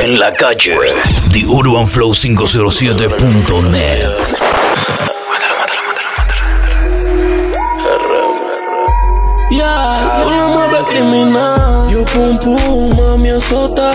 En la calle, TheUrbanFlow507.net. Yeah, tú la mueves criminal. Yo pum pum, mami azota.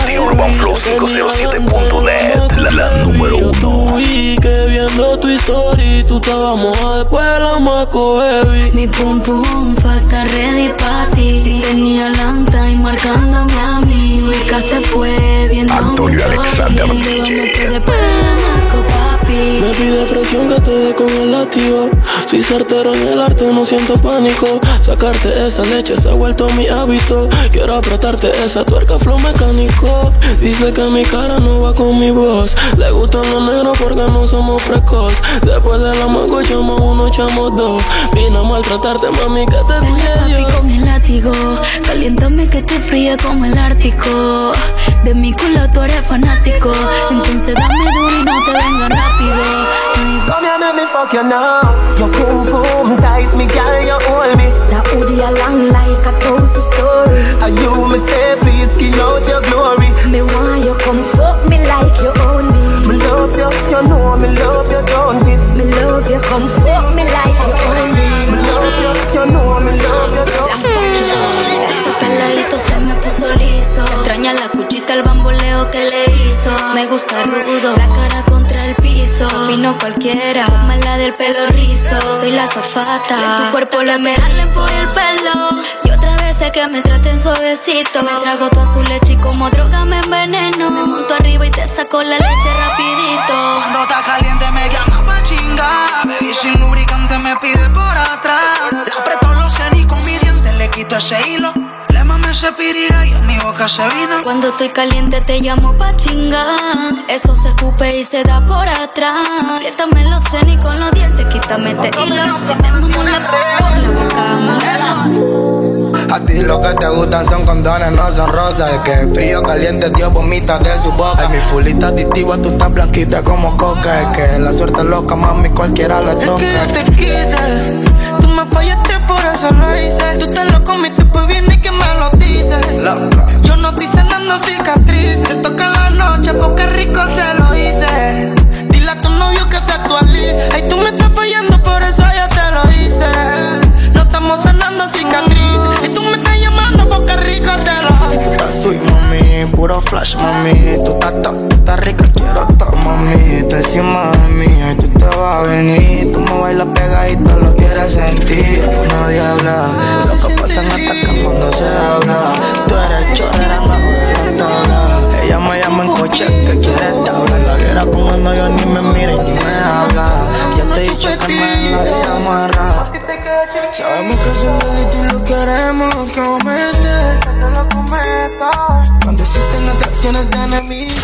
TheUrbanFlow507.net, la número uno. Y que viendo tu story, tú estabas moja después de la maco heavy. Mi pum pum fa' estar ready pa' ti. Tenía long time marcándome a mí. Ubicaste fue viendo Antonio Alexander DJ. Después de la maco, papi. Me pide presión que te dé con el látigo. Soy certero en el arte, no siento pánico. Sacarte esa leche se ha vuelto mi hábito. Quiero apretarte esa tuerca flow mecánico. Dice que mi cara no va con mi voz. Le gustan los negros porque no somos precoz. Después de la mago llamo uno, echamos dos. Vine a maltratarte, mami, que te cuide Dios. Con el látigo, caliéntame que te fríe como el Ártico. De mi culo tú eres fanático. Entonces dame duro y no te venga rápido. Come here, make me fuck you now. Your pum pum tight, me girl, you hold me. That hoodie along like a cozy story. And you me say, please skin out your glory. Me want you come fuck me like you own me. Me love you, you know me love you, don't it? Me love you, come fuck me like you own me. Me love you, you know me love you, don't it? Ese peladito se me puso liso. Extraña la cuchita, el bamboleo que le hizo. Me gusta rudo, la cara contra el piso. Vino cualquiera, mala del pelo rizo. Soy la azafata, en tu cuerpo le me jalen por el pelo. Y otra vez sé que me traten suavecito. Me trago toda su leche y como droga me enveneno. Me monto arriba y te saco la leche rapidito. Cuando está caliente me llama pa' chingar. Baby sin lubricante me pide por atrás. Le aprieto los senos y con mi diente le quito ese hilo. Le mame ese piriga y en mi boca se vino. Cuando estoy caliente te llamo pa' chingar. Eso se escupe y se da por atrás. Apriétame los senos y con los dientes quítame este hilo. Si te mamo la boca, a ti lo que te gustan son condones, no son rosas. El que es frío, caliente, Dios vomita de su boca. Ay, mi fulita adictiva, tú estás blanquita como coca. Es que la suerte es loca, mami, cualquiera le toca. Es que yo te quise, tú me fallaste, por eso lo hice. Tú te lo comiste, pues viene y que me lo dices. Loca. Yo no estoy sanando cicatrices. Te toca en la noche, porque rico se lo hice. Dile a tu novio que se actualice. Ay, tú me estás fallando, por eso yo te lo hice. No estamos sanando cicatrices. Y tú me estás llamando porque rico te lo hice. Soy mami, puro flash, mami. Tú estás rica, quiero todo, mami. Tú encima de mí, y tú te vas a venir. Tú me bailas pegadito, lo quieres sentir. Una diabla, lo que pasa en esta cama cuando se habla. Tú eres chorra, no de la tabla. Ella me llama en coche, que quiere tabla. La viera cuando yo ni me mira y ni me habla. Ya te he dicho que me la vida amarra. Sabemos que es un delito y lo queremos cometer. Cuando existen atracciones de enemigos.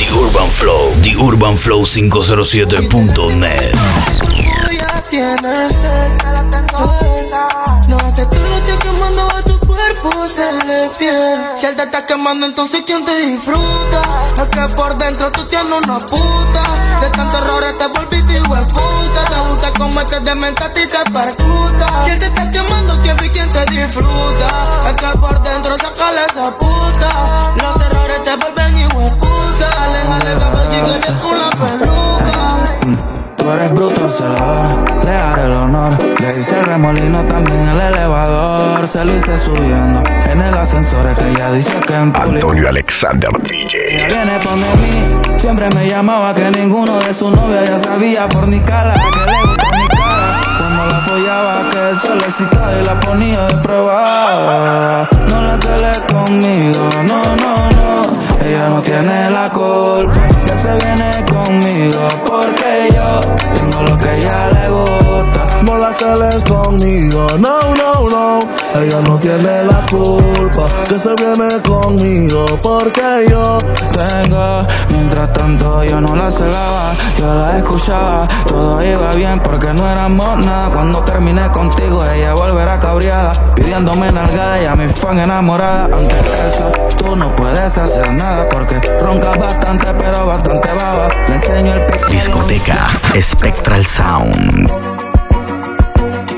TheUrbanFlow507.net. Ya tienes sed. No, que tú no estés quemando a tu cuerpo, se le fiel. Si él te está quemando, entonces ¿quién te disfruta? Es que por dentro tú tienes una puta. De tantos errores te volviste hijueputa. Te gusta como este demente a ti te percuta. Si él te está quemando, ¿quién te disfruta? Es que por dentro sácale esa puta. Los errores te vuelven hijueputa. Aléjale que chicle bien con la peluca. Tú eres bruto, celador, le haré el honor. Le hice el remolino también el elevador. Se lo hice subiendo en el ascensor, es que ella dice que en público. Antonio Alexander DJ. Ella viene por mí, siempre me llamaba que ninguno de sus novias ya sabía por mi cara que le gusta mi cara. Cuando la follaba que se le excitaba y la ponía de prueba. No la cele conmigo, no, no, no. Ella no tiene la culpa que se viene conmigo, porque yo tengo lo que a ella le gusta. No la celes conmigo, no, no, no. Ella no tiene la culpa que se viene conmigo, porque yo tengo. Mientras tanto yo no la cegaba, yo la escuchaba. Todo iba bien porque no éramos nada. Cuando terminé contigo ella volverá cabreada, pidiéndome nalgada y a mi fan enamorada. Ante eso tú no puedes hacer nada porque roncas bastante pero bastante baba. Le enseño el pequeño. Discoteca Spectral Sound. No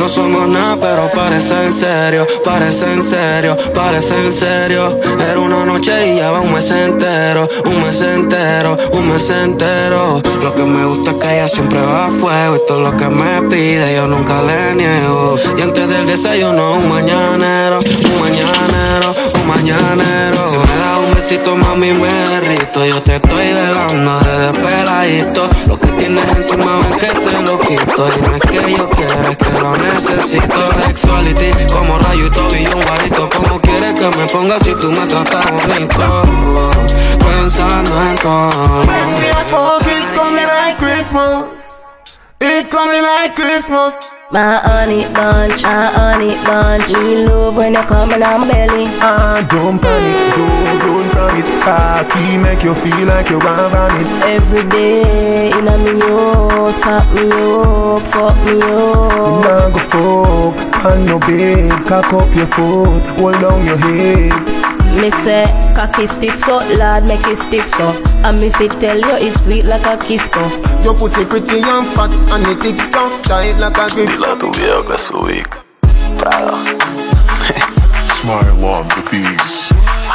No somos nada, pero parece en serio, parece en serio, parece en serio. Era una noche y ya va un mes entero, un mes entero, un mes entero. Lo que me gusta es que ella siempre va a fuego y todo lo que me pide yo nunca le niego. Y antes del desayuno un mañanero, un mañanero, un mañanero. Si me das un besito mami me derrito, yo te estoy velando desde peladito. Lo que tienes encima ven que te lo quito. Y no es que yo quiera, es que lo necesito. Sexuality como Rayo y Toby y un guarito. Como quieres que me ponga si tú me tratas bonito? Pensando en todo. It coming like Christmas. It coming like Christmas. My honey bunch, we love when you coming on my belly. Don't panic, don't panic. Cocky make you feel like you want vomit. Every day in a me house, pop me up, fuck me up. Now go fuck on your bed, cock up your foot, hold down your head. Me say, cocky stiff so, lad make it stiff so. And me fit tell you it's sweet like a kisco. Your pussy pretty and fat and it thick so, tight like a grip. Dile a tu viejo que su Vic Prada. Smile on the beast.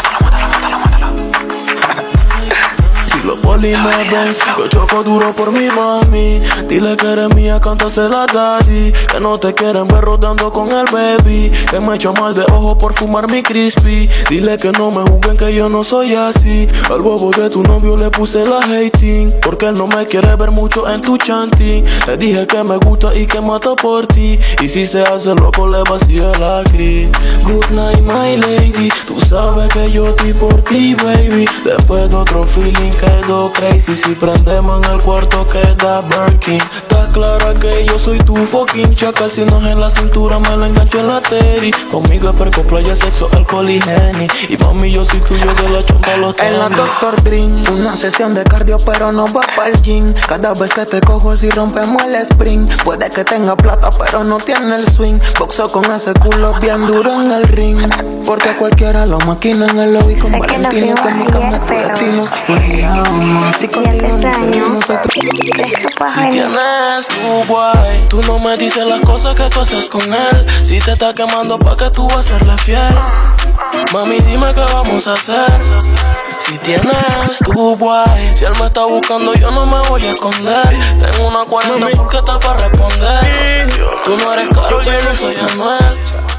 Si los polis me ven, yo choco duro por mi mami. Dile que eres mía, cántasela daddy. Que no te quieren ver rodando con el baby. Que me echo mal de ojo por fumar mi crispy. Dile que no me juzguen que yo no soy así. Al bobo de tu novio le puse la hating. Porque él no me quiere ver mucho en tu chanting. Le dije que me gusta y que mata por ti. Y si se hace loco le vacíe la gris. Good night my lady. Tú sabes que yo estoy por ti baby. Después de otro feeling quedó crazy. Si prendemos en el cuarto queda Birkin. Está clara que yo soy tu fucking chacal. Si no es en la cintura me la engancho en la teri. Conmigo es perco, playa, sexo, alcohol y Henny. Y mami yo soy tuyo de la chompa los tenis. En la Dr. Dream, una sesión de cardio pero no va pa'l gym. Cada vez que te cojo si rompemos el spring. Puede que tenga plata pero no tiene el swing. Boxo con ese culo bien duro en el ring. Porque cualquiera lo maquina en el lobby con Valentino. Que mi cama es tu destino. Si contigo no sería nosotros. Si tienes tu guay, tú no me dices las cosas que tú haces con él. Si te está quemando pa' que tú vas a serle fiel. Mami dime qué vamos a hacer. Si tienes tu guay, si él me está buscando yo no me voy a esconder. Tengo una 40 porque está para responder. Tú no eres Karol, yo no soy Anuel.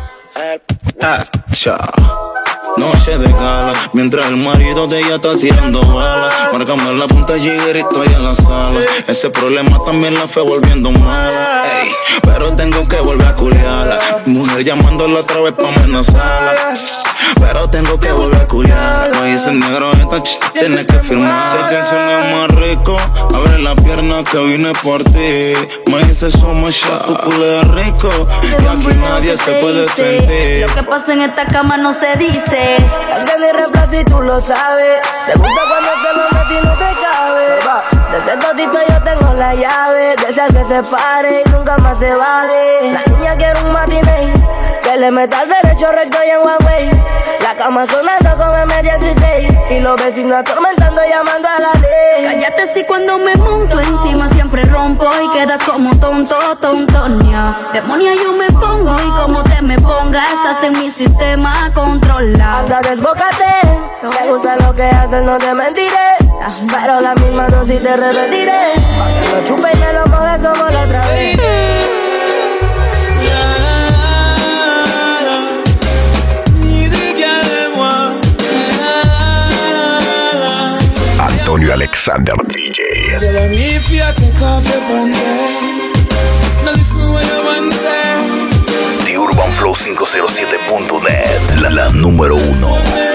Noche de gala, mientras el marido de ella está tirando balas. Márcame la punta y estoy en la sala. Ese problema también la fue volviendo mala. Ey, pero tengo que volver a culiarla. Mujer llamándola otra vez pa' amenazarla. Pero tengo que volver a culiarla. No dice negro, esta tiene que firmar. Sé que suena más rico, abre la pierna que vine por ti. Me dice somos shot, tu culo es rico. Y aquí nadie se puede sentir. Lo que pasa en esta cama no se dice. Hazte mi reemplazo y tú lo sabes. Te gusta cuando te lo metí y no te cabe. De ese totito yo tengo la llave. De esa que se pare y nunca más se baje. La niña quiere un matiné que le meta al derecho recto y en Huawei. La cama sonando como en media 16. Y los vecinos atormentando llamando a la ley. Cállate si cuando me monto encima siempre rompo y quedas como tonto, tontonia. Demonia yo me pongo y como te me pongas estás en mi sistema controlado. Anda desbócate, me gusta lo que haces, no te mentiré. Pero la misma dosis te repetiré. Pa' que lo chupe y me lo mojes como la otra vez. Antonio Alexander DJ. The Urban Flow 507.net, la número 1.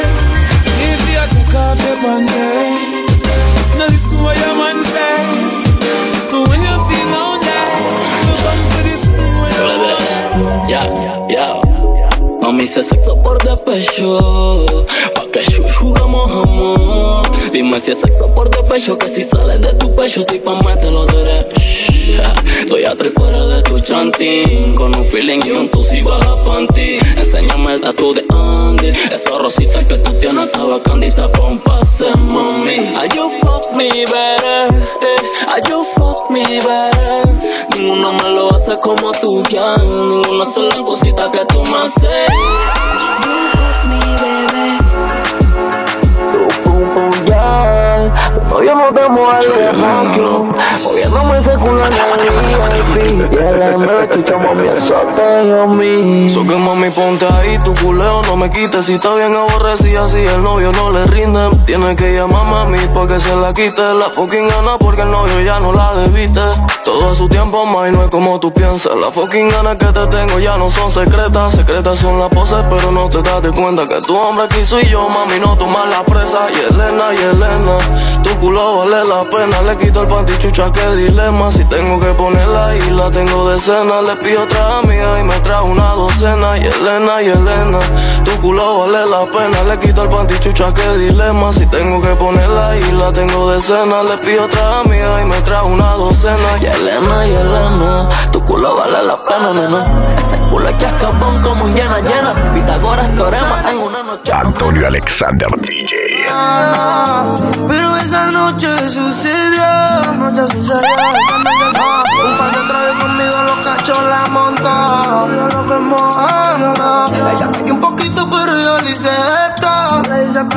Mami, hice sexo por despecho, pa' que jugamos amor. Dime si es sexo por despecho, que si sale de tu pecho, estoy pa' meterlo derecho. Estoy a 3 cuadras de tu chantín, con un feeling y un tusi baja panty. Enséñame el tatu de Andy, esa rosita que tú tienes, esa bacandita pompa, mami. Are you fuck me better, are you fuck me better. Ninguno me lo hace como tú, ya. Ninguna sola cosita que tú me haces. Mi bebé. Yo no te muevo de ranking, moviéndome ese culo en el VIP. Y el me escuchamos mi azote, yo mi. So que mami ponte ahí, tu culeo no me quites. Si está bien aborrecida, si el novio no le rinde, tiene que llamar a mami pa' que se la quite. La fucking gana porque el novio ya no la debiste. Todo a su tiempo, mami, no es como tú piensas. Las fucking ganas que te tengo ya no son secretas. Secretas son las poses, pero no te das de cuenta que tu hombre aquí soy yo, mami, no tomas la presa. Y Elena, tu culo vale la pena. Le quito el panty, chucha, qué dilema. Si tengo que ponerla ahí, la tengo de cena. Le pido otra amiga y me trae una docena. Y Elena, tu culo vale la pena. Le quito el panty, chucha, qué dilema. Si tengo que ponerla ahí, la tengo de cena. Le pido otra amiga y me trae una docena. Y Elena, tu culo vale la pena, nena. Ese culo es chascabón como un llena. Pitágoras teorema en una noche. Antonio Alexander DJ. Pero esa noche sucedió. Un par de trajes conmigo, los cachos la montó. Yo lo quemó, ella pidió un poquito, pero yo le hice esto. Le dice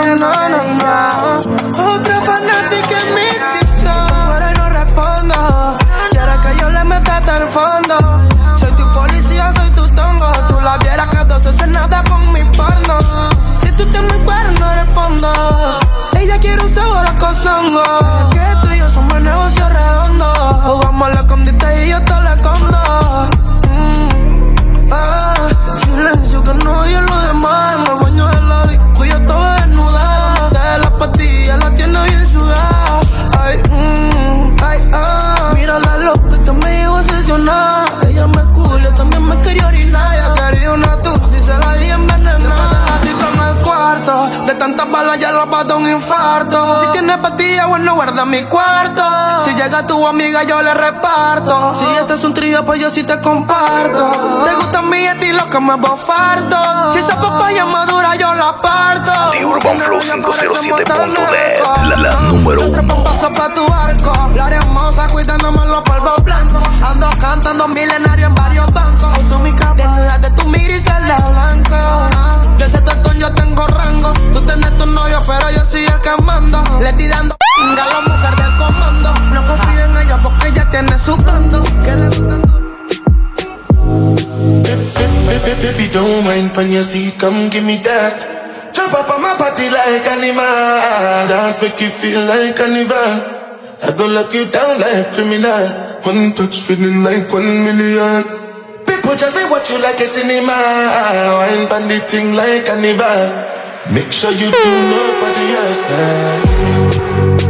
no. Otra fanática en mi TikTok, pero no respondo. Quiere que yo le meta hasta el fondo. Soy tu policía, soy tu tongo. Tú la vieras que 2 hace nada con mi porno. Si tú te me cueras, no respondo. Ella quiere un sabor a cozongo. Que tú y yo somos negocio redondo. Jugamos a la escondite y yo te la escondo. Silencio que no oye lo demás. En el baño de la disco yo estaba desnuda. De las pastillas la tiene bien sudada. Mira la loca que me llevo obsesionada. Ella me culia, también me quería orinar. Ella quería una tuxi, se la di envenenada. En el cuarto, de tantas balas ya lo va a dar un infarto. Si tienes pastillas, bueno, guarda mi cuarto. Si llega tu amiga, yo le reparto. Si este es un trío, pues yo sí te comparto. Te gusta mi estilo que me bofardo. Si esa papaya madura, yo la parto. The Urban Flow 507.net, la número 1. Paso pa' tu arco, la hermosa cuidándome los polvos blancos. Ando cantando milenario en varios bancos. Desnuda de tu mira y celda blanco. De ese tostón yo tengo rango. Tú tenés tu novio, pero yo soy el que mando. Le estoy dando a la mujer del comando. No confío en ella porque ella tiene su bando. Que le gustan. Baby, don't mind when you see, come give me that. Jump up on my body like animal. Dance make you feel like carnival. I go lock you down like criminal. One touch feeling like 1 million. People just say watch you like a cinema. Wine pan the thing like carnival. Make sure you do nobody else like.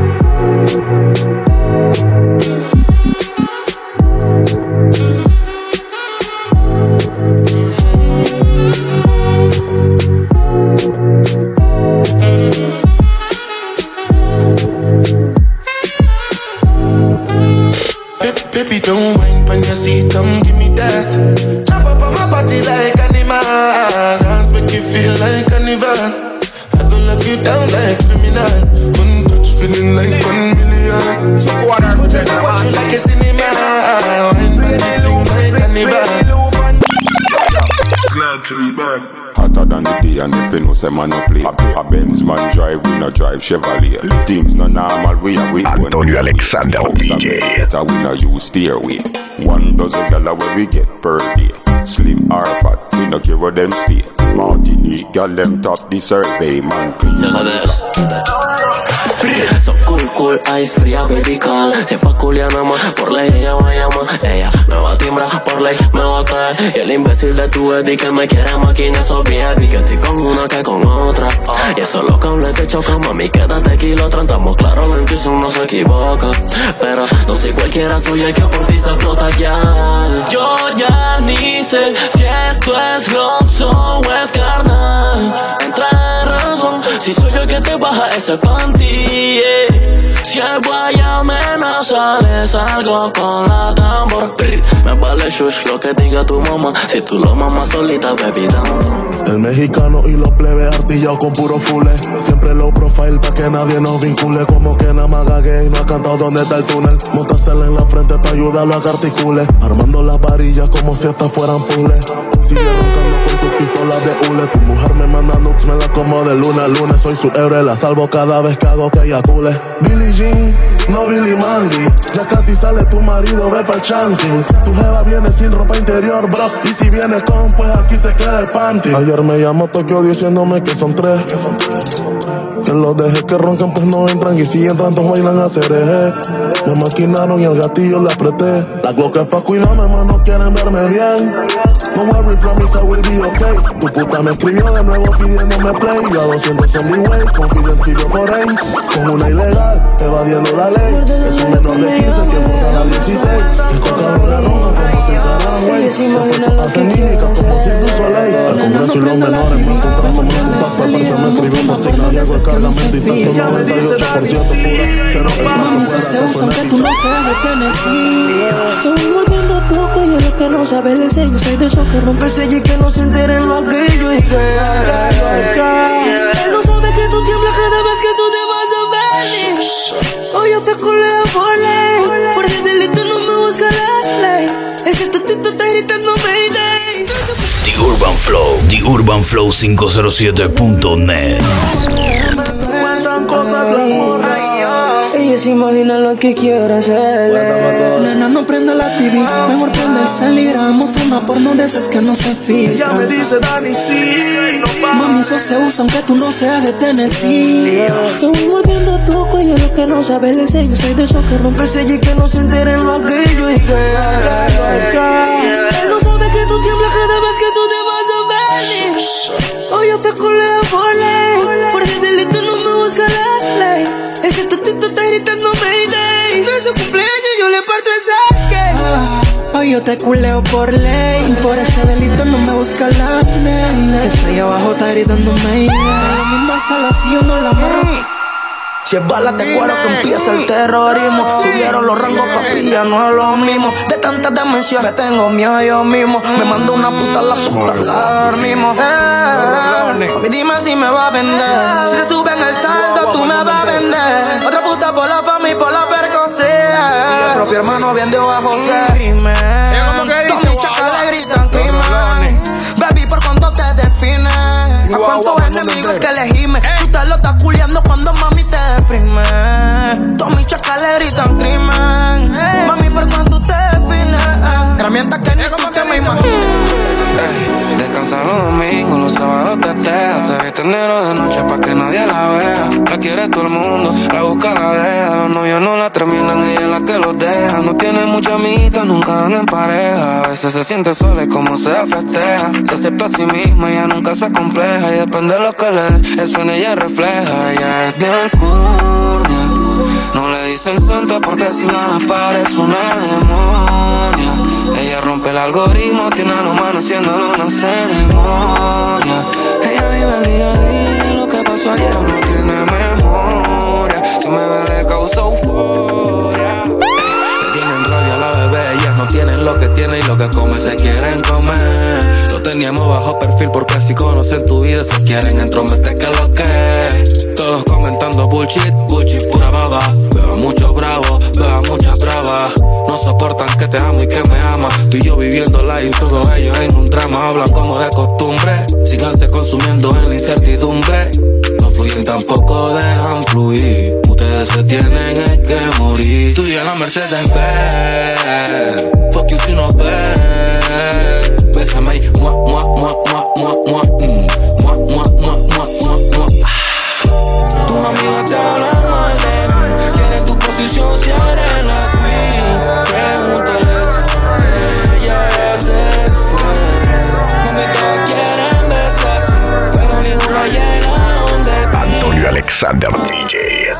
Baby, don't mind when you see, come give me that. Jump up on my body like animal. Dance make you feel like carnival. I go lock you down like criminal. One touch feeling like 1 million. So what I put I watch you like a cinema. Wine anything like carnival. Glad to be back. Hotter than the day and if you know say man no play. A Benz man drive, we no drive Chevrolet. Things no normal, we are we Antonio Alexander DJ. Better we no use stairway. 1 dozen gala where we get per day. Slim or fat, we no care where them stay. Martinique, gal them top the survey, man clean. So cool, ice fría, baby call. Si es pa' culiar nada más, por ley ella va a llamar. Ella me va a timbrar, por ley me va a caer. Y el imbécil de tu Eddie que me quiere maquinar esos VIP. Que estoy con una que con otra. Y eso los cables te chocan, mami, quédate kilómetros. Estamos claros, la intuición no se equivoca. Pero no soy cualquiera, soy el que por ti se explota ya. Yo ya ni sé si esto es love o es carnal. Entra corazón. Si soy yo que te baja ese panty, yeah. Si el guayamena sale, salgo con la tambor. Me vale shush lo que diga tu mamá. Si tú lo mamas solita, baby, down. El mexicano y los plebes artillados con puro fule. Siempre low profile pa' que nadie nos vincule. Como que nada más gagué y no ha cantado dónde está el túnel. Montársela en la frente pa' ayudarlo a que articule. Armando las varillas como si estas fueran puzzles. Sigue roncando con tus pistolas de hule. Tu mujer me manda nudes, me la como de lunes a lunes. Soy su héroe, la salvo cada vez que hago que eyacule. Billie Jean, no Billy Mandy. Ya casi sale tu marido, ve pa'l chanting. Tu jeva viene sin ropa interior, bro. Y si vienes con, pues aquí se queda el panty. Ayer me llamó Tokio diciéndome que son 3. Que los dejes que roncan pues no entran. Y si entran todos bailan a cereje. Me maquinaron y al gatillo le apreté. La Glock es pa' cuidarme, más no quieren verme bien. No worry, promise I will be okay. Tu puta me escribió de nuevo pidiéndome play. Yo a 200 en mi way, confidence que yo foreign. Con una ilegal, evadiendo la ley. Es un menor de 15 que porta la 16. Estos cabrones rojan como si encargaran güey. Después hacen mímica como si tú soleil. Al Congreso y los menores me encontramos más que pasta. El parse me escribió por signo Diego el cargamento intacto 98% pura. Cero mami, se usa aunque tú no seas de Tennessee. Estoy mordiendo poco y es lo que no sabe el sello. Soy de esos que rompe el sello y que no se enteren lo aquello. Y que él no sabe que tú tiemblas cada vez que tú te vas a venir. Hoy yo te culeo por ley. Por ese delito no me busca la ley. Ese tatito está gritando Mayday. The Urban Flow 507.net. Cuentan cosas las morras. Ella se imagina lo que quiere hacerle. Nena, no prenda la TV, mejor prenda el salir. Vamos a una porno de esas que no se filtran. Ella me dice Dani, sí. Mami, eso se usa aunque tú no seas de Tennessee. Estoy mordiendo tu cuello, lo que no sabe el sello. Soy de esos que rompe el sello y que no se enteren lo aquello. Y que él no sabe que tú tiemblas cada vez que tú te vas a venir. Hoy yo te culeo por ley. Por ese delito no me busca la ley. Ese tatito está gritando Mayday. No es su cumpleaños, yo le parto el saque. Hoy yo te culeo por ley. Por ese delito no me busca la ley. Eso ahí abajo está gritando Mayday. Lo mismo es sala si yo no la amarro. Si es balas de cuero que empieza el terrorismo. Subieron los rangos, papi, ya no es lo mismo. De tantas dimensiones tengo miedo yo mismo. Me mando una puta, la dormimos. Mami, dime si me va a vender. Si te suben el saldo, tú me vas a vender. Otra puta por la fama y por la percocea. El propio hermano vendió a José. Crimen. Todos mis chacales gritan crimen. Baby, por cuánto te define. A cuántos enemigos que le gimes. Tú te lo estás culiando cuando mami te deprime. Todos mis chacales gritan crimen. Mami, por cuánto te defines. Herramientas que ni tú me imaginas. Descansa los domingos, los sábados tetea. Se viste negro de noche pa' que nadie la vea. La quiere todo el mundo, la busca, la deja. Los novios no la terminan, ella es la que los deja. No tiene mucha amiguita, nunca anda en pareja. A veces se siente sola y como sea festeja. Se acepta a sí misma, ella nunca se compleja. Y depende de lo que le des, eso en ella refleja. Ella es de alcurnia, no le dicen santa porque si ganas parece una demonia. Ella rompe el algoritmo, tiene a los manos haciéndolo una ceremonia. Ella vive el día a día, lo que pasó ayer no tiene memoria. Si me ve le causa euforia. Le tienen rabia a la bebé, ellas no tienen lo que tiene y lo que come se quieren comer. Lo teníamos bajo perfil porque así conocen tu vida, se quieren entrometer que lo que. Todos comentando bullshit, bullshit pura baba. Veo a muchos bravos, veo a muchas bravas. No soportan que te amo y que me amas. Tú y yo viviéndola y todos ellos en un drama. Hablan como de costumbre, síganse consumiendo en la incertidumbre. No fluyen tampoco dejan fluir. Ustedes se tienen que morir. Tú y yo en la Mercedes Benz. Fuck you si no ves. Bésame y mua, mua, mua, mua, mua, mua. Mua, mua, mua, mua, mua, mua. Tus amigas te hablan mal de mí. Quieren tu posición si eres la queen. Pregúntales a ella se fue. Mami, todas quieren besarse, pero ninguna llega donde ti. Antonio Alex Alexander DJ.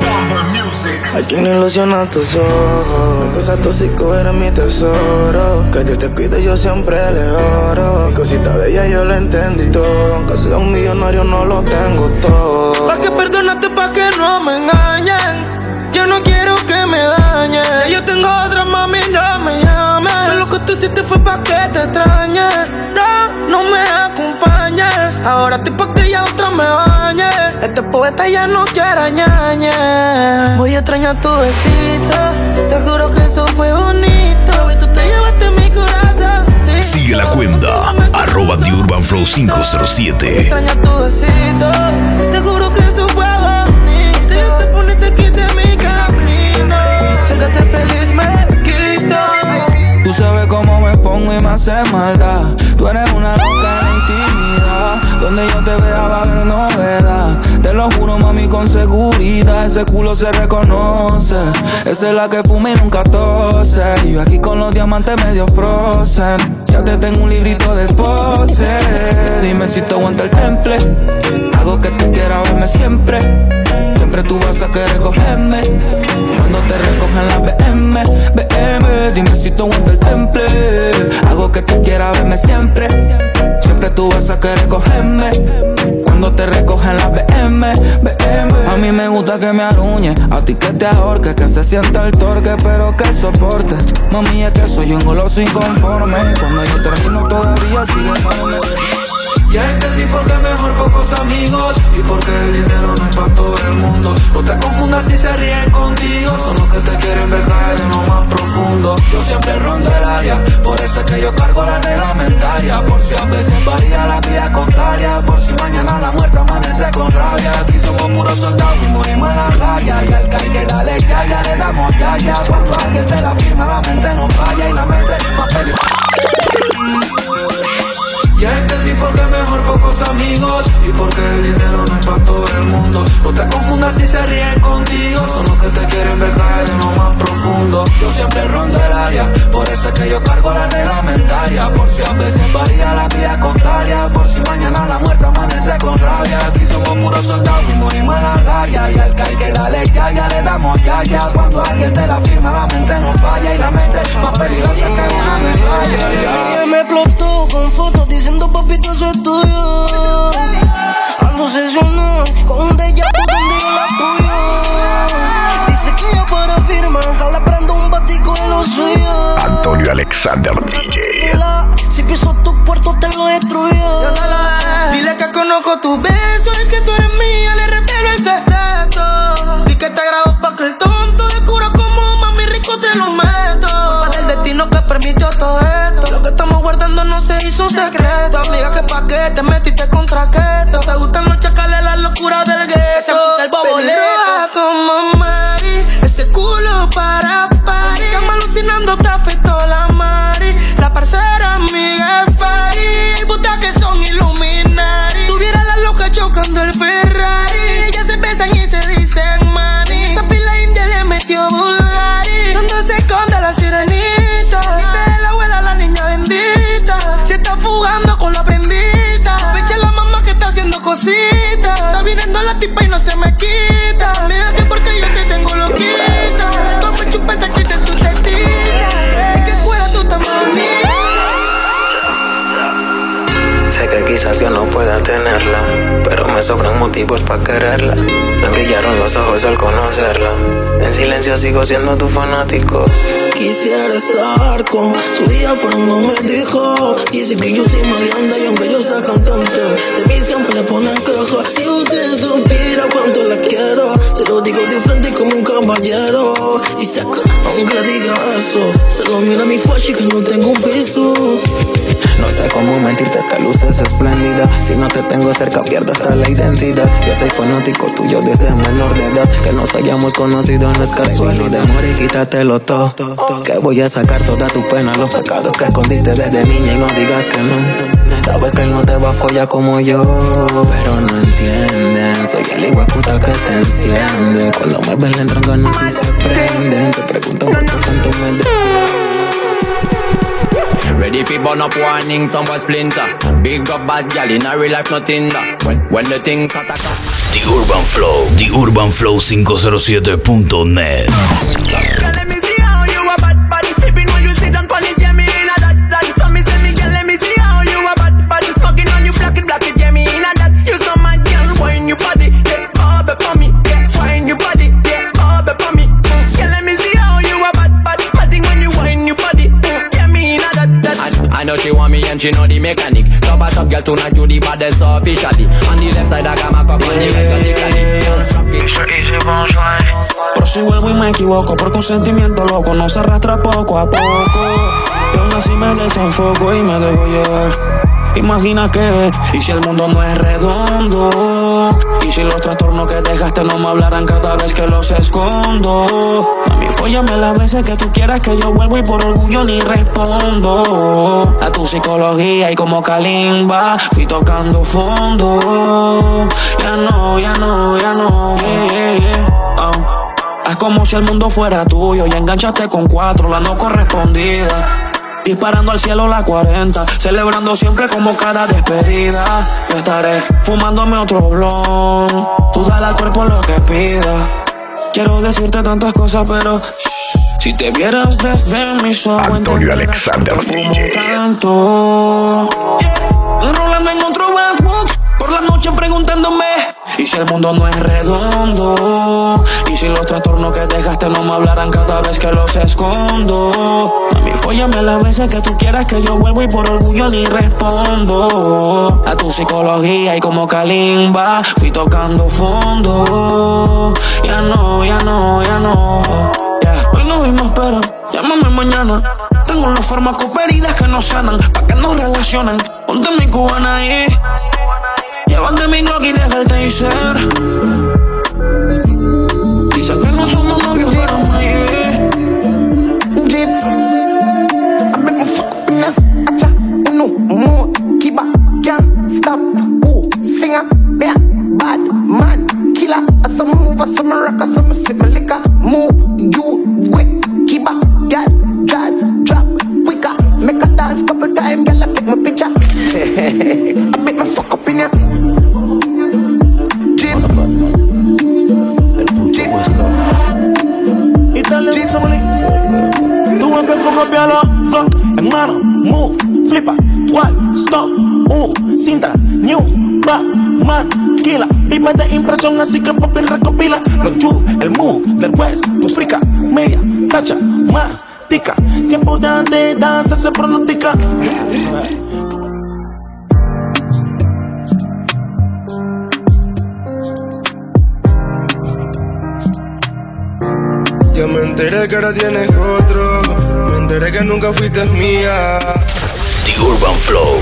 Hay quien ilusiona tus ojos. Mi cosa tóxico era mi tesoro. Que Dios te cuide, yo siempre le oro. Mi cosita bella yo lo entendí todo. Aunque sea un millonario no lo tengo todo. Pa' que perdonarte, pa' que no me engañen. Yo no quiero que me dañen. Ya yo tengo otra, mami, no me llames. Pero lo que tú hiciste fue pa' que te extrañe. No me acompañes. Ahora estoy pa' que ya otra me bañe. Este poeta ya no quiere ñañe. Voy a extrañar tu besito. Te juro que eso fue bonito. Y tú te llevaste mi corazón. Sí, sigue la cuenta @TheUrbanFlow507. Voy a extrañar tu besito. Te juro que eso fue bonito. Y te poniste aquí de mi camino. Siéntate feliz, me quito. Tú sabes cómo me pongo y me hace maldad. Tú eres una loca en la intimidad. Donde yo te vea va a haber novedad. Te lo juro, mami, con seguridad. Ese culo se reconoce. Esa es la que fuma y nunca tose. Y yo aquí con los diamantes medio frozen. Ya te tengo un librito de pose. Dime si te aguanta el temple. Hago que tú quieras verme siempre. Siempre tú vas a querer cogerme. Cuando te recogen la BM. Dime si te aguanta el temple. Hago que tú quieras verme siempre. Siempre tú vas a querer cogerme. Cuando te recogen la BM. A mí me gusta que me aruñe. A ti que te ahorque. Que se sienta el torque pero que soporte. Mami, es que soy un goloso inconforme. Cuando yo termino todavía sigue enorme. Ya entendí por qué mejor pocos amigos. Y por qué el dinero no es para todo el mundo. No te confundas si se ríen contigo. Son los que te quieren ver caer en lo más profundo. Yo siempre rondo el área. Por eso es que yo cargo la reglamentaria. Por si a veces varía la vida contraria. Por si mañana la muerte amanece con rabia. Aquí somos puros soldados y morimos en la raya. Y al caer que dale ya le damos ya. Cuando alguien te la firma la mente no falla. Y la mente más peligrosa. Ya entendí por qué mejor pocos amigos. Y por qué el dinero no es para todo el mundo. No te confundas si se ríen contigo. Son los que te quieren ver caer en lo más profundo. Yo siempre rondo el área. Por eso es que yo cargo la reglamentaria. Por si a veces varía la vida contraria. Por si mañana la muerte amanece con rabia. Aquí somos puros soldados y morimos en la raya. Y al caer que dale ya le damos ya. Cuando alguien te la firma la mente no falla. Y la mente más peligrosa que una metralla. Me explotó con fotos diciendo papito eso es tuyo. Ando obsesionado con un déjà vu donde yo la tuyo. Dice que ella para firmar, le prendo un batico de lo suyo. Antonio Alexander DJ. Si piso tu puerto te lo destruyo. Dile que conozco tu beso y que tú eres mía, le revelo el secreto. Di que te agrado pa' que el tonto descubra como mami rico te lo meto. Culpa del destino que permitió todo esto. Lo que estamos guardando no se hizo un secreto. Amiga, que pa' qué te metiste contra keto. Te gustan los chacales, la locura del gueto. Ese puta el boboleto como Mari. Ese culo para pari. Llama alucinando, te afectó la mari. La parcera amiga es Fari. El puta que son Illuminati. Tuviera la loca chocando el Ferrari. Ellas se besan y se dicen mani. Esa fila india le metió Bulgari. Donde se esconde la sirenita. Esta es la abuela, la niña bendita. Se está fugando con la prendita. Pecha la mamá que está haciendo cositas. Está viniendo la tipa y no se me quita. Mira que porque yo te tengo loquita. Toma chupeta que se tu tetita. Y que fuera tú tan bonita. Sé que quizás yo no pueda tenerla, pero me sobran motivos para quererla. Me brillaron los ojos al conocerla. En silencio sigo siendo tu fanático. Quisiera estar con su hija, pero no me dijo. Dice que yo soy maleante y aunque yo sea cantante, de mí siempre le ponen queja. Si usted supiera cuánto la quiero, se lo digo de frente como un caballero. Y se aunque le diga eso, se lo mira a mi fachi que no tengo un piso. No sé cómo mentirte, es que luces espléndida. Si no te tengo cerca pierdo hasta la identidad. Yo soy fanático tuyo desde menor de edad. Que nos hayamos conocido no es casualidad. Amor y quítatelo todo. Que voy a sacar toda tu pena, los pecados que escondiste desde niña. Y no digas que no. Sabes que él no te va a follar como yo, pero no entienden. Soy el igual puta que te enciende. Cuando me ven le entran ganas y se prenden. Te preguntan por qué tanto me Ready fi burn up warning, some boy splinter. Big up bad gal in a real life nothing that. When the things attack. Urban Flow, TheUrbanFlow507.net. I know she want me and she know the mechanic. Top a top girl tonight you the baddest officially. On the left side I got my cup on the right. Pero si vuelvo y me equivoco, porque un sentimiento loco no se arrastra poco a poco. Y aún así me desenfoco y me dejo llevar. Imagina que, y si el mundo no es redondo, y si los trastornos que dejaste no me hablarán cada vez que los escondo. Mami, fóllame las veces que tú quieras que yo vuelvo y por orgullo ni respondo a tu psicología y como Kalimba fui tocando fondo. Ya no, yeah, yeah, yeah. Haz como si el mundo fuera tuyo y enganchaste con 4, la no correspondida. Disparando al cielo la 40, celebrando siempre como cada despedida. Yo estaré fumándome otro blon, tú dale al cuerpo lo que pida. Quiero decirte tantas cosas, pero si te vieras desde mis ojos, Antonio Alexander DJ. Tanto, enrolando en otro backbox, por la noche preguntándome y si el mundo no es redondo, y si los trastornos que dejaste no me hablarán cada vez que los escondo. Mami, fóllame las veces que tú quieras que yo vuelvo y por orgullo ni respondo a tu psicología y como Kalimba fui tocando fondo. Ya no, yeah. Hoy nos vimos pero llámame mañana. Tengo los fármacos heridas que no sanan, pa' que nos relacionen. Ponte mi cubana ahí, llévate mi Glock y deja el taser. Dicen que no somos novios, pero maybe Drip, I bet my fuck up in that. Acha, no more, keep up, can't stop. Ooh, singer, yeah, bad man, killer. I saw me move, I saw me rock, I saw me sip my liquor. Move, you quick, keep up, girl, jazz, drop, quicker. Make a dance couple times, girl, I take my picture. I bet my fuck up in that. Y dale tuve que focopiarlo, go, hermano, move, flipa, twirl, stop, cinta, new, Batman, killer, vive de impresión, así que papi recopila los juve, el move del West, tu frica, media, tacha, más, tica, tiempo de danza se pronostica. Ya me enteré que ahora tienes otro, me enteré que nunca fuiste mía. The Urban Flow,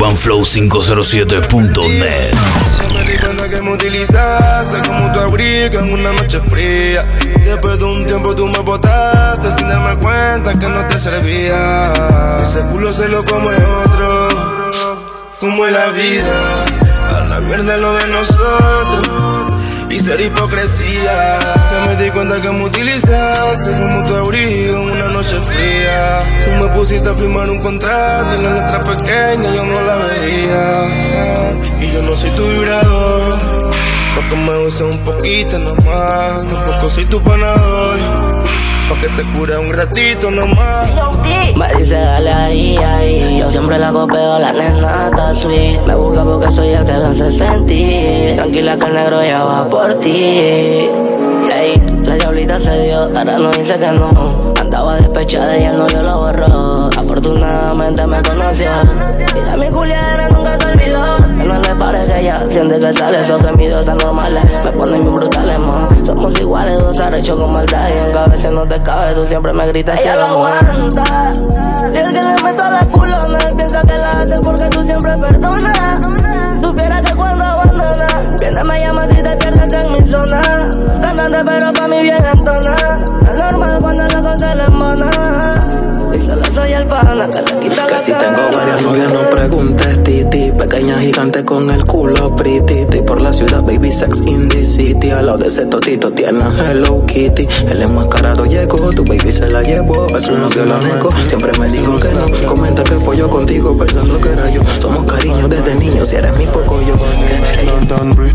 TheUrbanFlow507.net. Me di cuenta que me utilizaste como tu abrigo en una noche fría. Después de un tiempo tú me botaste sin darme cuenta que no te servía. Ese culo se lo come otro, como es la vida. A la mierda lo de nosotros y ser hipocresía. Que me di cuenta que me utilizaste como tu abrigo en una noche fría. Tú me pusiste a firmar un contrato y la letra pequeña yo no la veía. Y yo no soy tu vibrador, pa' que me uses un poquito nomás. Tampoco soy tu panador, pa' que te cure un ratito nomás. Me dice dale ahí, yo siempre la copio, la nena está sweet. Me busca porque soy el que la hace sentir. Tranquila que el negro ya va por ti. Ey, la diablita se dio, ahora no dice que no. Andaba despechada y el novio lo borró. Afortunadamente me conoció y de mi culiadera nunca se olvidó. Que no le pare que ella siente que sale. Esos gemidos tan normales me ponen bien brutales, ma. Somos iguales, dos arrechos con maldad. Y en cabeza no te cabe, tú siempre me gritas que lo aguanta. Y el que le meto a la culona, él piensa que la hace porque tú siempre perdonas. Si supiera que cuando abandona, viene me llama si te pierdes en mi zona. Cantante pero pa' mi bien entona. Es normal cuando la cosa le embona. Y solo soy el pana que le quita la si tengo varias novias, no preguntes, titi. Pequeña gigante con el culo pretty. Y por la ciudad, baby, sex in the city. Al lado de ese totito tiene a Hello Kitty. El enmascarado llegó, tu baby se la llevó. Es un novio la meco, siempre me dijo que no. Comenta que fue yo contigo pensando que era yo. Somos cariños desde niños, si eres mi poco yo. London Bridge,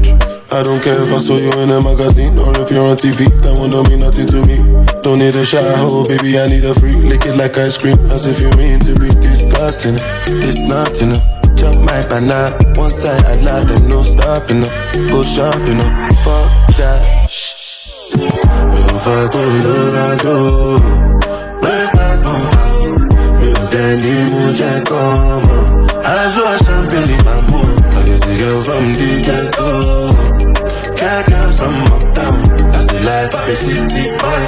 I don't care if I saw you in a magazine or if you're on TV, that one don't mean nothing to me. Don't need a shower, baby, I need a freak. Lick it like ice cream, as if you mean to be disgusting. It's not enough. Chop my banana, one side I lie, them no stopping up. Go shopping up, fuck that. Me fa colorado, breakfast on fire. Me dandy mucha como. I saw champagne mambo. I used to girl from the ghetto. Cat girl from uptown. That's the life of a city boy.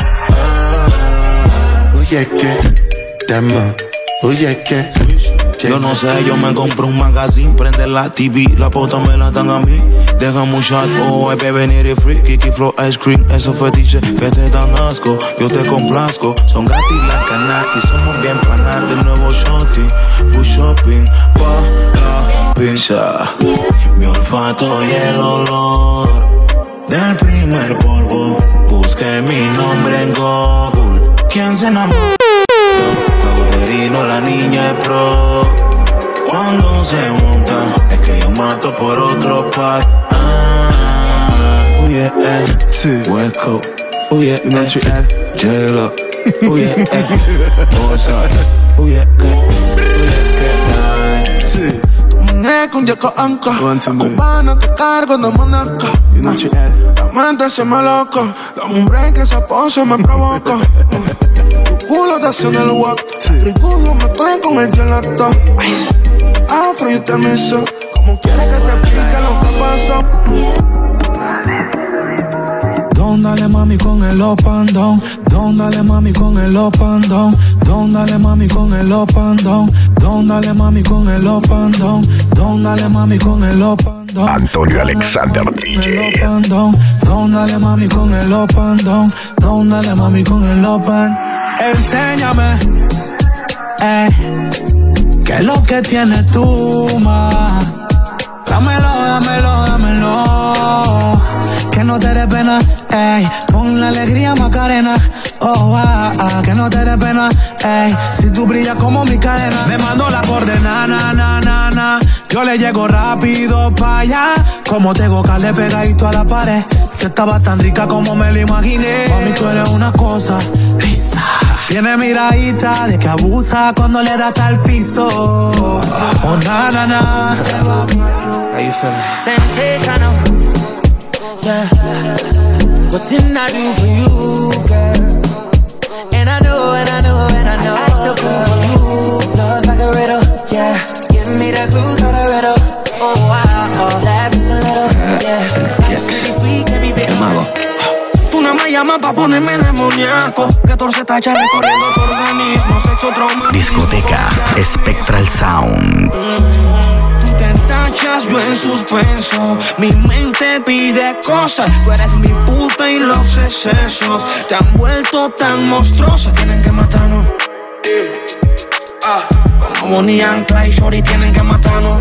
Oh yeah, que dama. Oh yeah, que. Yo no sé, yo me compro un magazine, prende la TV, la pota me la dan a mí. Déjame un shot, oh, bebé, venir free. Kiki Flow Ice Cream, esos fetiches que te dan asco. Yo te complazco, son gratis la cana y somos bien panas. De nuevo shorty, push shopping, pa la pincha. Mi olfato y el olor del primer polvo. Busqué mi nombre en Google. ¿Quién se enamoró? Cauterino, la niña es pro. Cuando se monta, es que yo mato por otro pack. Oh yeah, West Coast. Oh yeah, J-Lo. Oh yeah, Osa. Oh yeah, con Jaco Anca, cubano que cargo de Monaco. La mente se me loco, dame un break que esa pose me provoca. Tu culo te hace en el walk, trigo mezclé con el gelato. Afro y temiso, como quieres que te explique lo que pasó. Dale mami con el up and down. Dale mami con el up and down. Dale mami con el up and down. Dale mami con el up and down. Dale mami con el up and down. Antonio Alexander DJ. Dale mami con el up and down. Dale mami con el up and. Enséñame, qué es lo que tienes tú, ma. Dámelo, que no te dé pena, ey. Con la alegría Macarena, oh, que no te dé pena, ey. Si tú brillas como mi cadena, me mando la coordenada, yo le llego rápido pa' allá. Como tengo carne pegadito a la pared. Si estaba tan rica como me lo imaginé. Mami, tú eres una cosa, tiene miradita de que abusa cuando le da hasta el piso. Oh, na. How you feeling? Sensational. Yeah. What didn't I do for you, girl? And I know. I act the fool for you. Love like a riddle, yeah. Give me the clues for the riddle. Oh, wow, laugh just a little, yeah. That's pretty sweet, can be big. Tú no me llamas pa' ponerme demoníaco. 14 tachas recorriendo tu organismo. Se hecho trauma. Discoteca Spectral Sound. Tú te tachas, yo en suspenso. Mi mente pide cosas. Tú eres mi puta y los excesos te han vuelto tan monstruosos. Tienen que matarnos. Como Bonnie and Clyde, Shorty, tienen que matarnos.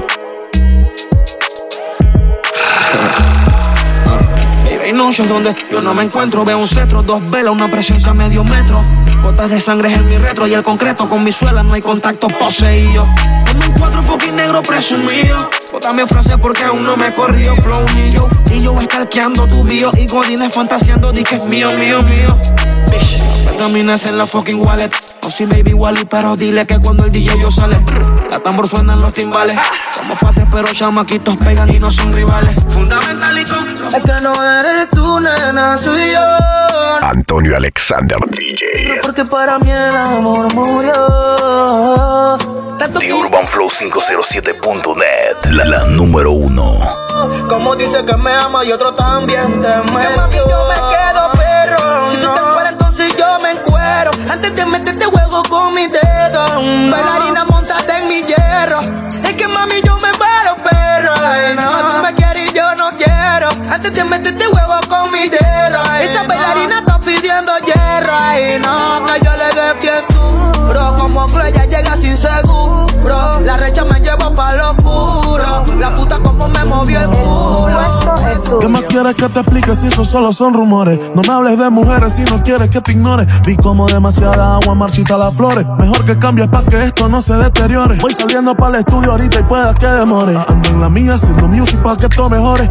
Hay noches donde yo no me encuentro. Veo un cetro, 2 velas, una presencia medio metro. Gotas de sangre en mi retro y el concreto con mi suela no hay contacto poseído. Como un 4 fucking negro presumido. Bótame frase porque aún no me corrió flow ni yo. Y yo stalkeando tu bio y godines fantaseando di que es mío. Vitaminas en la fucking wallet. No si baby Wally, pero dile que cuando el DJ yo sale, la tambor suenan los timbales. Como fates pero chamaquitos pegan y no son rivales. Fundamentalito. Es que no eres tú, nena, soy yo. Antonio Alexander DJ. Porque para mí el amor murió. The UrbanFlow507.net, la número 1. Como dice que me ama y otro también te metió. Yo me quedo perro. Si tú te fueras entonces yo me encuero. Antes de meterte juego con mi dedo. Bailarina, montate en mi hierro. Es que mami yo me paro perro. Ay, no, tú me quieres y yo no quiero. Antes de meterte juego con mi dedo. Esa bailarina está pidiendo hierro. Ay, no, que yo le dé bien duro. Como Clea llega sin seguro. La recha me lleva pa' lo oscuro. La puta como me movió el culo. ¿Qué más quieres que te explique si eso solo son rumores? No me hables de mujeres si no quieres que te ignore. Vi como demasiada agua marchita las flores. Mejor que cambies pa' que esto no se deteriore. Voy saliendo para el estudio ahorita y pueda que demore. Ando en la mía haciendo music pa' que esto mejore.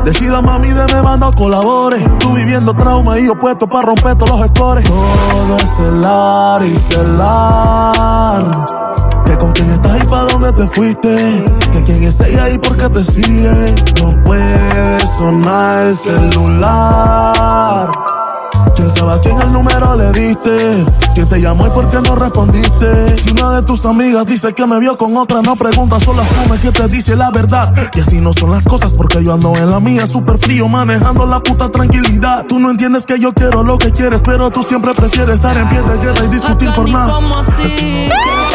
Decida mami de me banda o colabore. Tú viviendo trauma y yo puesto pa' romper todos los scores. Todo es celar y celar. Que con quién estás y pa' dónde te fuiste. Que quién es ella y por qué te sigue. No puede sonar el celular. ¿Quién sabe a quién el número le diste? ¿Quién te llamó y por qué no respondiste? Si una de tus amigas dice que me vio con otra, no pregunta, solo asume que te dice la verdad. Y así no son las cosas porque yo ando en la mía, súper frío, manejando la puta tranquilidad. Tú no entiendes que yo quiero lo que quieres, pero tú siempre prefieres estar en pie de guerra y discutir por nada. ¿Cómo así?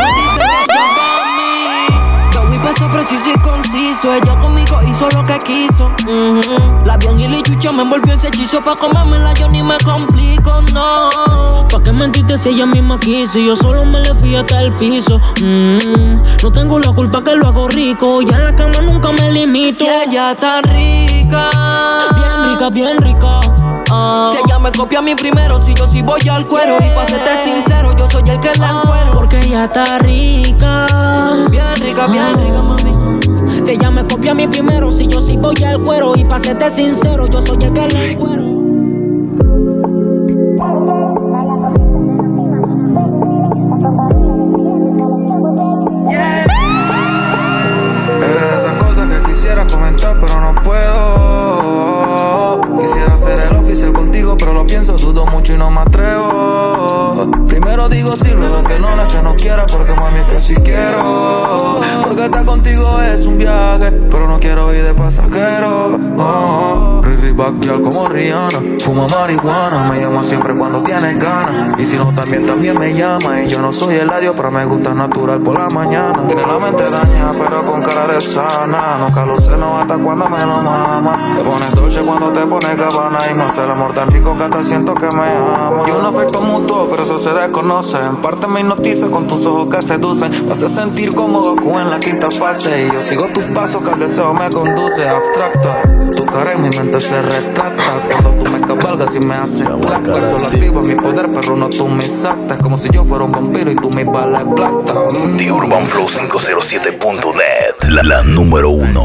Paso preciso y conciso. Ella conmigo hizo lo que quiso. La avión y la chucha me envolvió ese hechizo. Pa' comérmela yo ni me complico, no. ¿Pa' qué mentirte si ella misma quiso? Y yo solo me le fui hasta el piso. No tengo la culpa que lo hago rico. Y en la cama nunca me limito. Si ella está rica, bien rica, bien rica. Si ella me copia a mí primero, si yo sí voy al cuero. Y pa' serte sincero, yo soy el que la encuero. Porque ella está rica, bien rica, mami. Si ella me copia a mí primero, si yo sí voy al cuero. Y pa' serte sincero, yo soy el que la encuero. Eres de esas cosas que quisiera comentar, pero no puedo. Quisiera ser el oficial contigo, pero lo pienso, dudo mucho y no me atrevo. Primero digo sí, luego que no es que no quiera, porque mami es que sí quiero. Porque estar contigo es un viaje, pero no quiero ir de pasajero. Riri Bacchial como Rihanna, fuma marihuana, me llama siempre cuando tiene ganas. Y si no también me llama. Y yo no soy el adiós, pero me gusta natural por la mañana. Tiene la mente daña, pero con cara de sana. Nunca lo sé, no hasta cuando me lo mama. Te pones dolce cuando te pones Gabbana. Y me hace el amor tan rico que hasta siento que me amo. Y un afecto mutuo, pero eso se desconoce. En parte me hipnotiza con tus ojos que seducen. Me hace sentir como Goku en la quinta fase. Y yo sigo tus pasos que el deseo me conduce. Abstracto, tu cara en mi mente se retrata. Cuando tú me cabalgas y me haces black. Solo activo mi poder, pero no tú me saltas. Como si yo fuera un vampiro y tú me balas plata. The Urban Flow 507.net, la número 1.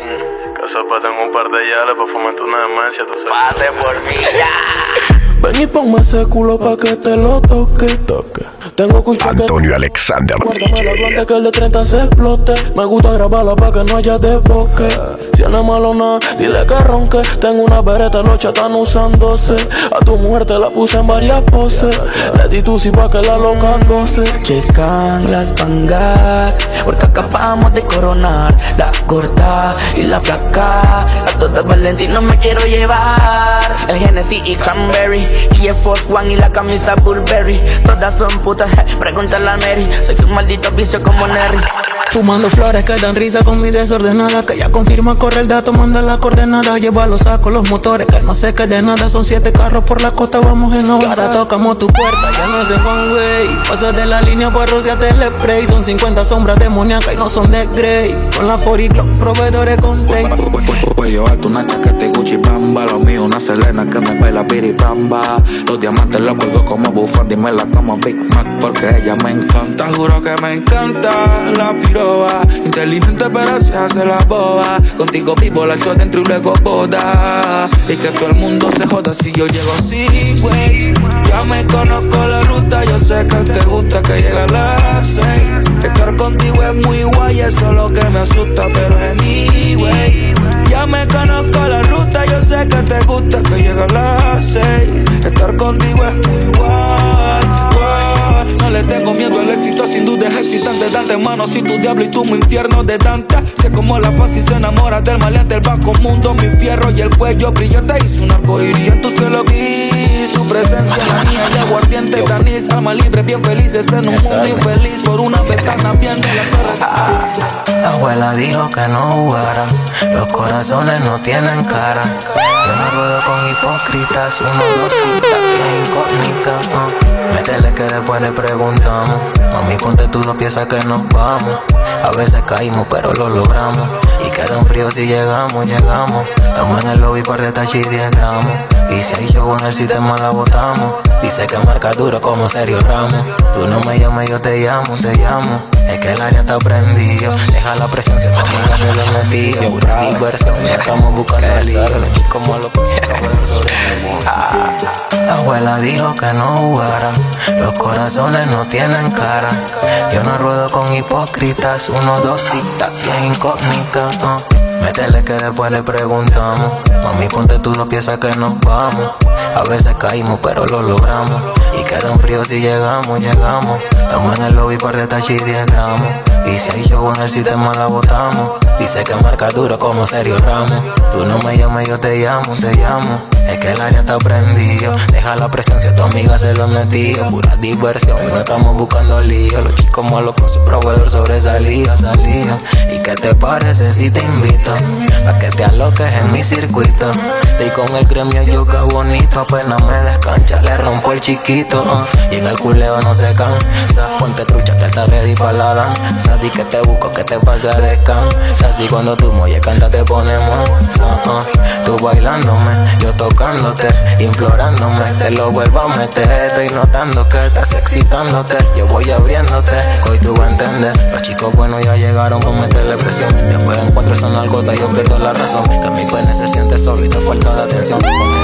Sopa, tengo un par de yales pa' fumarte una demencia, tú sabes. Pase por mí ya. Ven y ponme ese culo pa' que te lo toque. Tengo cucho Antonio Alexander Guárdame la blonda que el de 30 se explote. Me gusta grabarla pa' que no haya desboque. Si no es malo nada, dile que ronque. Tengo una bereta, los chatas están usándose. A tu mujer te la puse en varias poses. Le di tu si pa' que la loca goce. Checan las bangas, porque acabamos de coronar la gorda y la flaca. A todas Valentino me quiero llevar. El Genesis y Cranberry, y el Force One y la camisa Burberry. Todas son putas, pregúntale a Mary. Soy su maldito vicio como Nerry. Fumando flores que dan risa con mi desordenada. Que ya confirma, corre el dato, manda la coordenada. Lleva los sacos, los motores, que no sé qué de nada. Son 7 carros por la costa, vamos en avanzada. Y ahora tocamos tu puerta, ya no es en one way. Pasas de la línea, pues rociate el spray. Son 50 sombras demoníacas y no son de Grey. Con la 40 Glock, proveedores con Tay. Voy a llevarte una chaqueta y Gucci Bamba. Lo mío una Selena que me baila piripamba. Los diamantes los cuelgo como bufanda y me la como Big Mac porque ella me encanta. Juro que me encanta la piroba. Inteligente pero se hace la boba. Contigo vivo la echo dentro y luego boda. Y que todo el mundo se joda si yo llego así, güey. Ya me conozco la ruta, yo sé que te gusta que llegue a las 6. Estar contigo es muy guay, eso es lo que me asusta, pero anyway. Ya me conozco la ruta, yo sé que te gusta que llegue a las 6. Estar contigo es muy guay, guay. No le tengo miedo al éxito, sin duda es excitante. De antemano, si tu diablo y tú mi infierno de Dante. Sé como la paz y se enamora del maleante. El bajo mundo, mi fierro y el cuello brillante. Hizo un arcoíris en tu cielo vi. Su presencia, la mía y aguardiente, granís. Alma libre, bien felices en un mundo infeliz. Por una ventana viendo la torre. La abuela dijo que no jugara. Los corazones no tienen cara. Yo no ruedo con hipócritas. 1, 2, bien incógnita. Métele que después le preguntamos. Mami, ponte tus 2 piezas que nos vamos. A veces caímos pero lo logramos. Y queda un frío si llegamos. Estamos en el lobby, par de tachis y 10 gramos. Y si hay show en el sistema la botamos. Dice que marca duro como Sergio Ramos. Tú no me llamas, yo te llamo. Es que el área está prendido. Deja la presión, si estamos en el metido. Pura diversión, no estamos buscando el lío. Los chicos malos La abuela dijo que no jugaran. Los corazones no tienen cara. Yo no ruedo con hipócritas. 1, 2, tic-tac, bien incógnita. Métele que después le preguntamos. Mami, ponte tus 2 piezas que nos vamos. A veces caímos, pero lo logramos. Y queda un frío si llegamos. Estamos en el lobby, par de tachi y 10 gramos. Y si hay show en el sistema la botamos. Dice que marca duro como Sergio Ramos. Tú no me llamas, yo te llamo. Es que el área está prendido. Deja la presión, si a tu amiga se lo han metido. Pura diversión, y no estamos buscando lío. Los chicos malos con su proveedor sobresalía. ¿Y qué te parece si te invito a que te aloques en mi circuito? Y con el gremio yuca bonito. Apenas me descancha, le rompo el chiquito. Y en el culeo no se cansa. Ponte trucha que está ready pa' la danza. Di que te busco, que te pasa, descansa. Si cuando tú muelles canta te ponemos tú bailándome, yo tocándote, implorándome, te lo vuelvo a meter. Estoy notando que estás excitándote. Yo voy abriéndote, hoy tú vas a entender. Los chicos buenos ya llegaron con meterle presión. Después en 4 son algo, yo pierdo la razón. Que mi pene se siente solo y te falta de atención.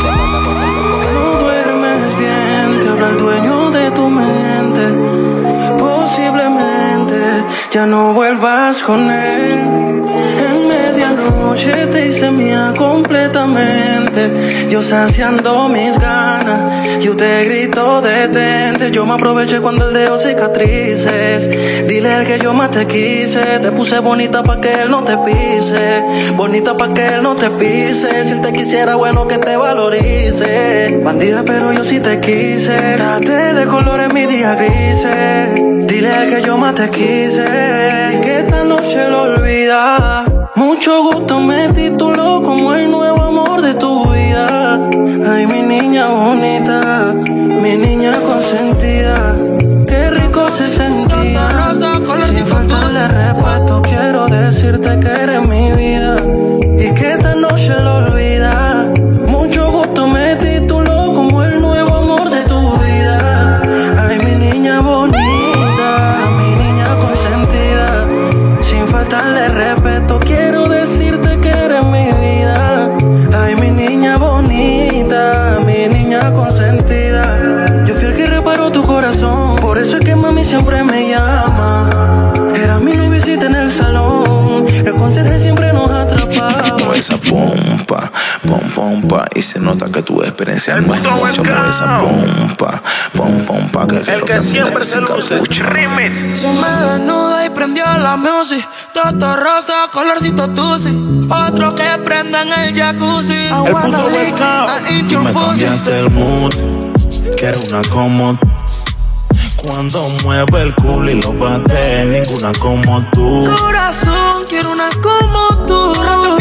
No duermes bien, te habla el dueño de tu mente. Posiblemente ya no vuelvas con él. En medianoche te hice mía completamente. Yo saciando mis ganas, yo te grito detente. Yo me aproveché cuando él dejó cicatrices. Dile a él que yo más te quise. Te puse bonita pa' que él no te pise. Bonita pa' que él no te pise. Si él te quisiera, bueno que te valorice. Bandida pero yo sí te quise. Date de colores mis días grises. Dile a él que yo más te quise. Que esta noche lo olvida. Mucho gusto me tituló como el nuevo amor de tu vida. Ay, mi niña bonita, mi niña consentida. Qué rico se sentía. Sin faltarle respeto, quiero decirte que eres mi vida. Y que esta noche lo olvida. Mucho gusto me tituló como el nuevo amor de tu vida. Ay, mi niña bonita, mi niña consentida. Sin faltarle respeto, quiero decirte que eres mi vida. Ay, mi niña bonita, mi niña consentida. Yo fui el que reparó tu corazón, por eso es que mami siempre me llama. Era mi noviecita en el salón, el conserje siempre nos atrapaba. Mueve esa pompa, pompa, y se nota que tu experiencia no es mucho. Mueve esa pompa, que el que siempre se luce. Remix. Se me desnuda y prendió la music. Toto rosa, colorcito tusi. Otro que prenda en el jacuzzi. El puto wake up. Me cambiaste el mood, quiero una como. Cuando mueve el culo y lo bate, ninguna como tú. Corazón, quiero una como tú. No,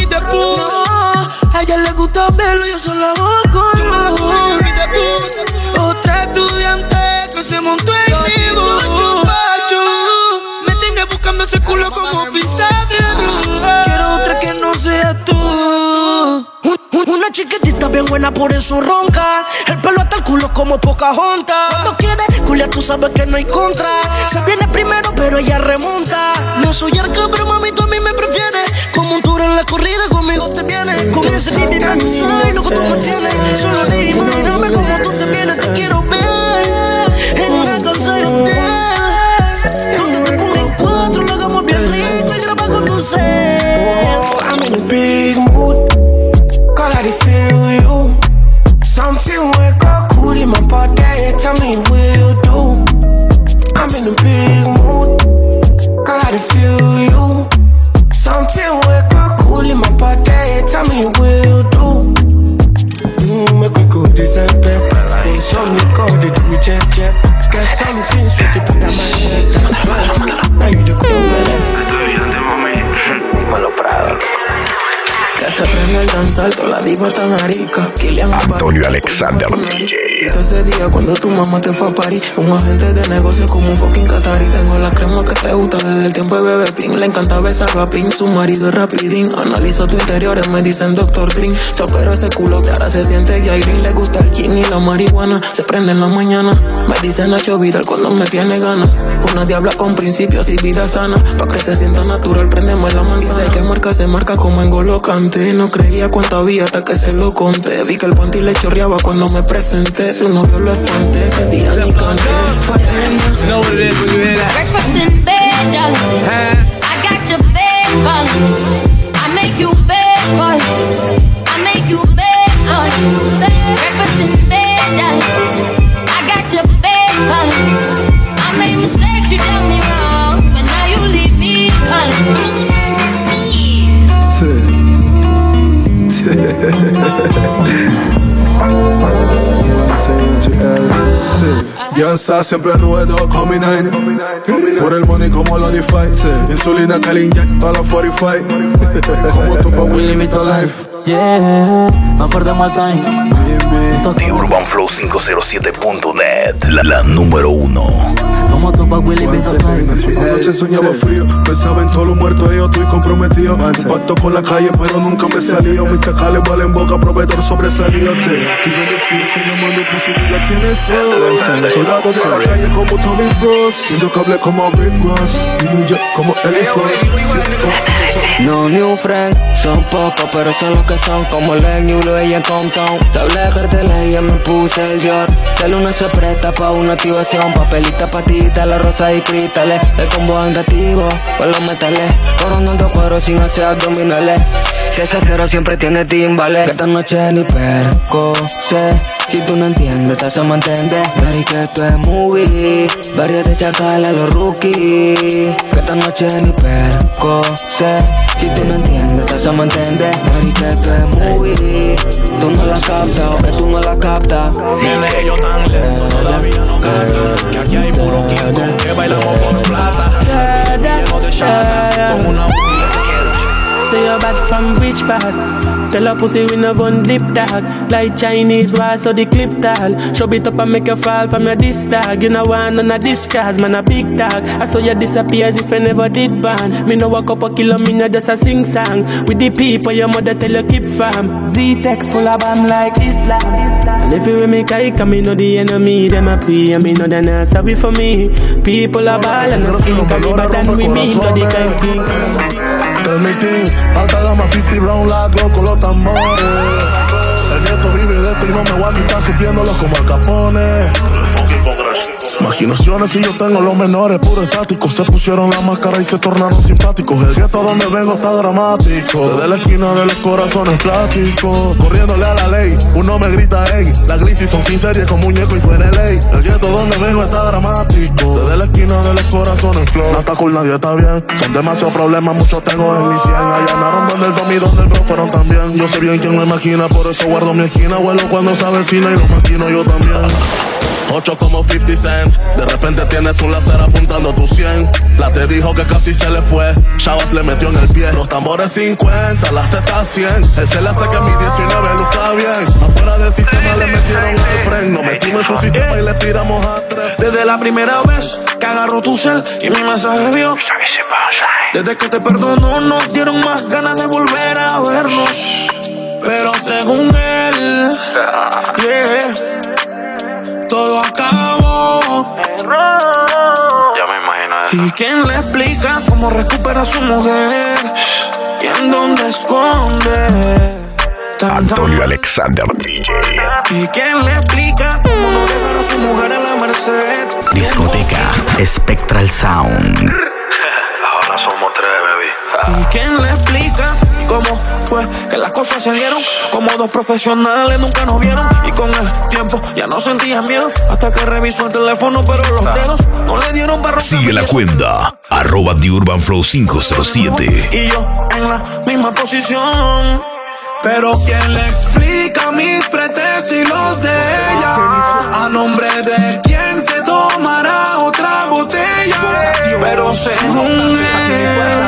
a ella le gusta verlo, yo solo hago con otra estudiante que se montó en mi bus. Me tiene buscando ese culo como pizza de luz. Quiero otra que no sea tú. Una chiquitita bien buena, por eso ronca. El pelo hasta el culo como Pocahontas. Cuando quiere culia, tú sabes que no hay contra. Se viene primero, pero ella remonta. No soy arca, pero mami, tú a mí me prefieres. Como un tour en la corrida, conmigo te vienes. Con ese baby me soy lo que tú me tienes. Solo de imaginarme como tú te vienes. Te quiero ver en una casa de hotel, donde te pongan 4, lo hagamos bien rico y graba con tu cel. I'm in a big mood, cause I feel you. Something wake up cool in my body, tell me what you do. I'm in a big mood, cause I feel you. Something wake up cool in my body, tell me what you do. Make we go December, some me call it we check. Get something sweet to put on my head, that's right. Now you the cool man. Estoy viendo mami. Dímelo, Prado. Que se prende el danzar, toda la diva tan arica. Antonio Alexander DJ. Ese día cuando tu mamá te fue a París, un agente de negocio como un fucking Qatari. Tengo la crema que te gusta desde el tiempo de Bebé Pin. Le encanta besar a Pin, su marido es rapidín. Analizo tu interior, me dicen Dr. Dream. Se operó ese culo que ahora se siente Jairin. Le gusta el gin y la marihuana, se prende en la mañana. Me dicen Nacho Vidal cuando me tiene ganas. Una diabla con principios y vida sana. Pa' que se sienta natural, prendemos la manzana. Dice que marca se marca como en Golo Kanté. No creía cuánto había hasta que se lo conté. Vi que el panty le chorreaba cuando me presenté. Su novio lo espanté, ese día ni canté. Fue ella. Breakfast in bed, darling. I got your bed, darling. I make you bed, darling. I make you bed, darling. Breakfast in bed, darling. I got your bed, darling. I made mistakes, you done me wrong, but now you leave me, darling. Ya está, siempre ruedo con mi nine. Por el money como lo DeFi. Insulina que le inyecta la 45. Como tú pa' Willy Meet Life. Yeah, no perdemos el time. The Urban Flow 507.net, la número 1. Como tú pa' Willy Meet Life. Anoche soñaba frío, pensaba en todos los muertos y yo estoy comprometido. Pacto con la calle, pero nunca me salió. Mis chacales valen boca, proveedor sobresalido. Estoy beneficio, llamando positivo a quienes son. Soldados de la calle como Tommy Frost. Intocable como Rick Ross. Y ninja como Ellie Frost. No new friend, son pocos pero son los que son. Como Len y Ulo y en Compton. Te hablé de carteles y ya me puse el Dior. De luna se presta pa' una activación. Papelita, patita, la rosa y cristales. El combo andativo con los metales. Coronando cuero sin hacer abdominales. Si ese cero siempre tiene timbales. Que esta noche ni perco sé. Si tú no entiendes, te hace mantener. Gary, que esto es movie. Varios de chacal a los rookies. Que esta noche ni perco sé. Si tú no entiendes, te hace mantener. Gary, que esto es movie. Tú no la captas, o que tú no la captas. Tiene yo tan lento, todavía no canta. Que aquí hay puro King Kong que bailamos por plata. Lleno de chata, con una Say you're bad from rich bad. Tell a pussy we no gon' dip dog. Like Chinese war so the clip tall. Show it up and make you fall from your disc dog. You know want none of this cause man a big dog. I saw you disappear as if you never did ban. Me no walk up a kilo, me no just a sing song. With the people your mother tell you keep fam. Z-Tech full of bomb like Islam. And if you make I come, me know the enemy. Them a pray and me know they not sorry for me. People are ball and no sing. Cause they better than we mean. No they can sing. Tell me things, alta gama 50 round la glow con los tambores. El nieto vive de esto y no me voy a quitar supliéndolo como Al Capone. Maquinaciones y yo tengo los menores, puro estáticos. Se pusieron la máscara y se tornaron simpáticos. El gueto donde vengo está dramático. Desde la esquina de los corazones plásticos. Corriéndole a la ley, uno me grita ey. Las glisis son sin serie con muñeco y fuera de ley. El gueto donde vengo está dramático. Desde la esquina de los corazones plásticos. No está cool, nadie está bien. Son demasiados problemas, muchos tengo en mi 100. Allanaron donde el Domi, donde el bro fueron también. Yo sé bien quién me maquina, por eso guardo mi esquina. Vuelo cuando se avecina y lo maquino yo también. 8 como 50 cents. De repente tienes un láser apuntando tu 100. La te dijo que casi se le fue. Chavas le metió en el pie. Los tambores 50, las tetas 100. Él se le hace que mi 19 luzca bien. Afuera del sistema le metieron el fren. Nos metimos en su sistema y le tiramos a 3. Desde la primera vez que agarró tu cel y mi mensaje vio. Desde que te perdonó nos dieron más ganas de volver a vernos. Pero según él, yeah, todo acabó. Ya me imagino eso. ¿Y quién le explica cómo recupera a su mujer? ¿Y en dónde esconde? Antonio Alexander DJ. ¿Y quién le explica cómo no dejar a su mujer en la merced? Discoteca Spectral Sound. Ahora somos 3, baby. ¿Y quién le explica cómo fue que las cosas se dieron? Como dos profesionales nunca nos vieron. Y con el tiempo ya no sentías miedo. Hasta que revisó el teléfono, pero los dedos no le dieron para romper. Sigue la cuenta, @ The Urban Flow 507. Y yo en la misma posición. Pero ¿quién le explica mis pretextos y los de ella? ¿A nombre de quién se tomará otra botella? Pero según él,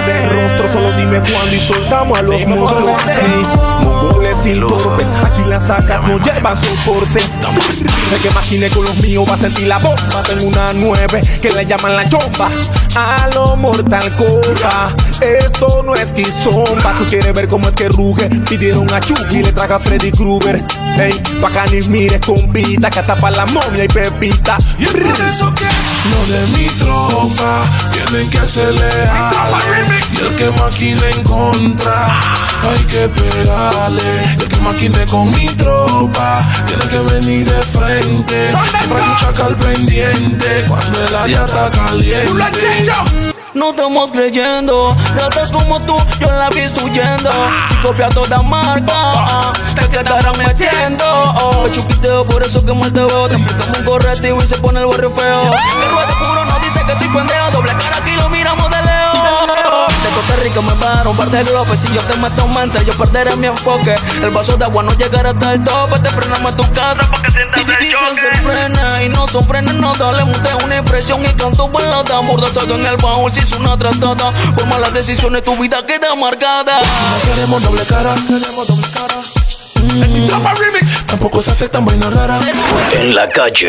de rostro, solo dime cuándo y soltamos a los monstruos. Mongoles sin torpes, aquí las sacas no llevan soporte. El que maquine con los míos va a sentir la bomba. Tengo una 9 que le llaman la chomba. A lo Mortal Kombat, esto no es Kizomba. Tú quieres ver cómo es que ruge, pidieron a Chucky y le traga a Freddy Krueger. Ey, bacanis mire compita, que tapa la momia y Pepita. Y es por eso que los de mi tropa tienen que ser leales. Y el que maquine en contra, hay que pegarle. El que maquine con mi tropa tiene que venir de frente. Siempre hay un chacal pendiente cuando el área está caliente. No estamos creyendo, ratas como tú, yo la vi huyendo. Si copia toda marca, te quedarán metiendo. Chuquiteo, por eso que mal te veo. Te aplicamos un correctivo y se pone el barrio feo. El ruedo puro no dice que soy pendejo. Doble cara aquí lo miramos de leo. De Costa Rica me bajaron un par de glopes. Si yo te meto mente, yo perderé mi enfoque. El vaso de agua no llegará hasta el tope. Te frenamos en tu casa porque sientas el choque. Se frena y no son frenes, no dale. Monté una impresión y canto balada. Mordazado en el baúl, si es una tratada. Por malas decisiones tu vida queda marcada. No queremos doble cara, queremos doble cara. En mi tropa remix tampoco se aceptan vainas raras. En la calle,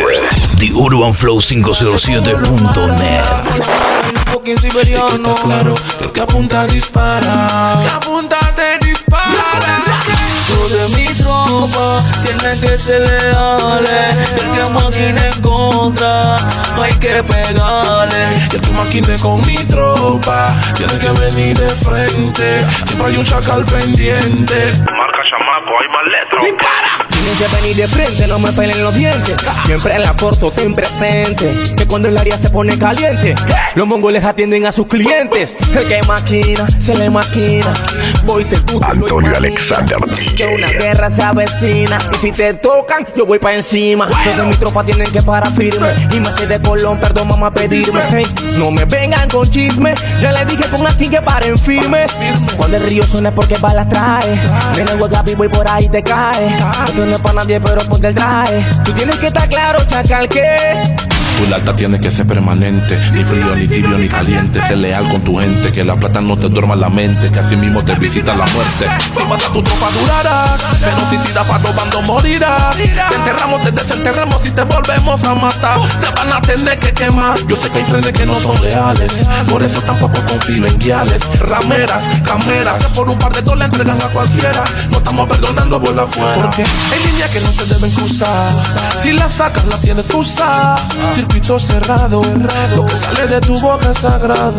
TheUrbanFlow507.net. Fucking siberiano. Está claro que el que apunta dispara. Que apunta te dispara. Los de mi tropa tienen que ser leales. El que maquine en contra, hay que pegarle. Y el que maquine con mi tropa tiene que venir de frente. Siempre hay un chacal pendiente. Marca chamaco, hay más letras. ¡Dispara! Tienes que venir de frente, no me pelen los dientes. Siempre la porto, ten presente que cuando el área se pone caliente, los mongoles atienden a sus clientes. El que maquina, se le maquina. Voy ser puto, Antonio Alexander DJ. que una guerra se avecina. Y si te tocan, yo voy pa' encima. Los de mi tropa tienen que parar firme. Y me sé de Colón, perdón mamá pedirme. Hey, no me vengan con chisme. Ya le dije con Nati que paren firme. Cuando el río suena es porque balas trae. Viene el Gabi, voy por ahí te cae. Esto no es pa' nadie, pero ponte el traje. Tú tienes que estar claro, chacal, que Tu lealtad tiene que ser permanente. Ni frío, ni tibio, ni caliente. Sé leal con tu gente. Que la plata no te duerma en la mente. Que así mismo te visita la muerte. Si vas a tu tropa durarás. Pero si tiras para los bandos morirás. Te enterramos, te desenterramos y te volvemos a matar. Se van a tener que quemar. Yo sé que hay frenes que no son leales. Por eso tampoco confío en guiales. Rameras, cameras. Que por un par de dólares entregan a cualquiera. No estamos perdonando por la fuera. Porque hay líneas que no se deben cruzar. Si las sacas, las tienes que usar. Circuito cerrado, lo que sale de tu boca es sagrado.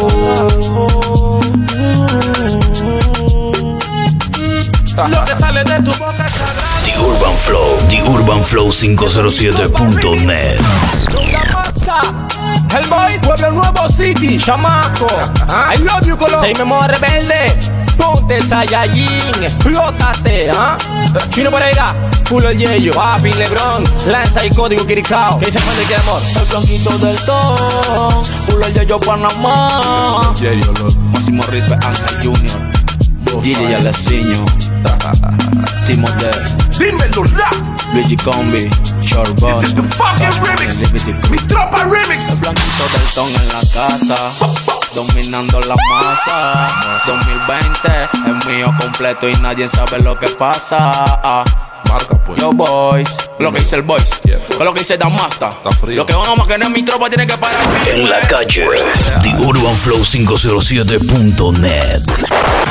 Lo que sale de tu boca es sagrado. The Urban Flow, TheUrbanFlow507.net. Hellboys, Pueblo Nuevo City, chamaco. I love you, Colón. Soy memoria rebelde. Ponte Saiyajin, explótate, Chino Pereira, Full el Yeyo, Papi Lebron, Lanza y Código Quiricao. ¿Qué dice Fuente de amor? El blanquito del ton, Full el Yeyo Panamá. Máximo Respect Ángel Junior, DJ Aleciño, Timote, Dímelo rap. Luigi Combi, Short Boss. This is the fucking remix. Mi tropa remix. El blanquito del ton en la casa, dominando la masa. 2020 es mío completo y nadie sabe lo que pasa. Marca pues. Yo boys, lo que dice el boys, lo que dice Damasta. Lo que van a maquinar mi tropa tiene que parar. En la calle, TheUrbanFlow507.net.